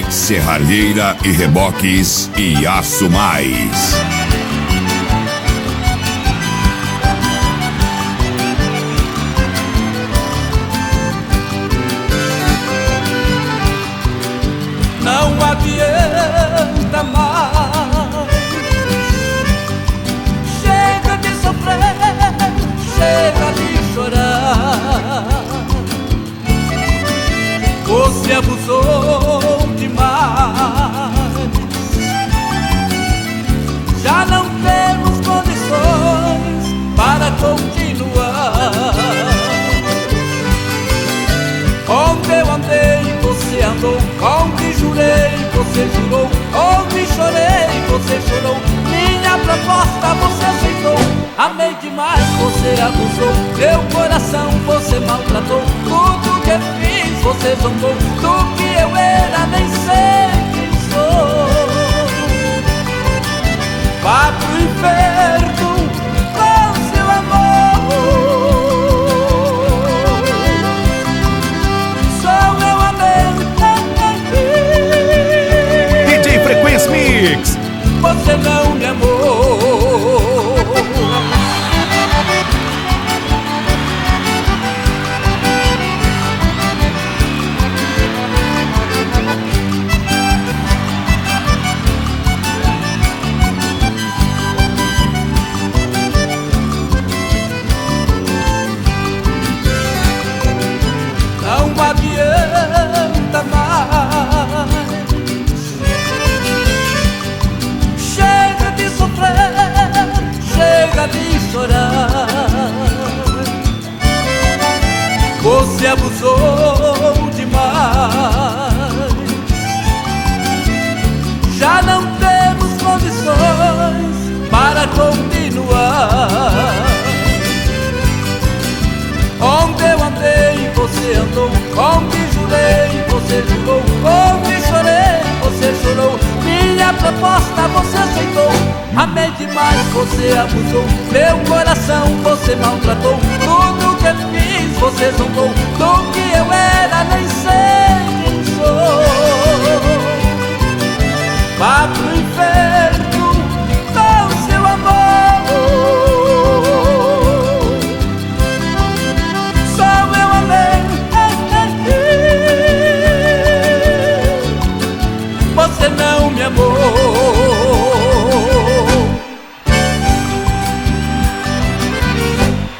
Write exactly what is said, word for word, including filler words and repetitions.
Serralheira e Reboques e Aço Mais. Não adianta mais, chega de sofrer, chega de chorar. Você abusou demais, já não temos condições para continuar. Onde eu andei, você andou. Onde jurei, você jurou. Onde chorei, você chorou. Minha proposta você aceitou. Amei demais, você abusou. Meu coração você maltratou. Tudo que fiz, você zombou. Do que eu era, nem sei quem sou. Vá pro inferno com seu amor. Frequência Mix. Você não me amou. Não adianta mais, chega de chorar. Você abusou demais, já não temos condições para continuar. Onde eu andei, você andou. Onde jurei, você jurou. Onde chorei, você chorou. Minha proposta você aceitou. Amei demais, você abusou. Meu coração você maltratou. Tudo que fiz, você zombou.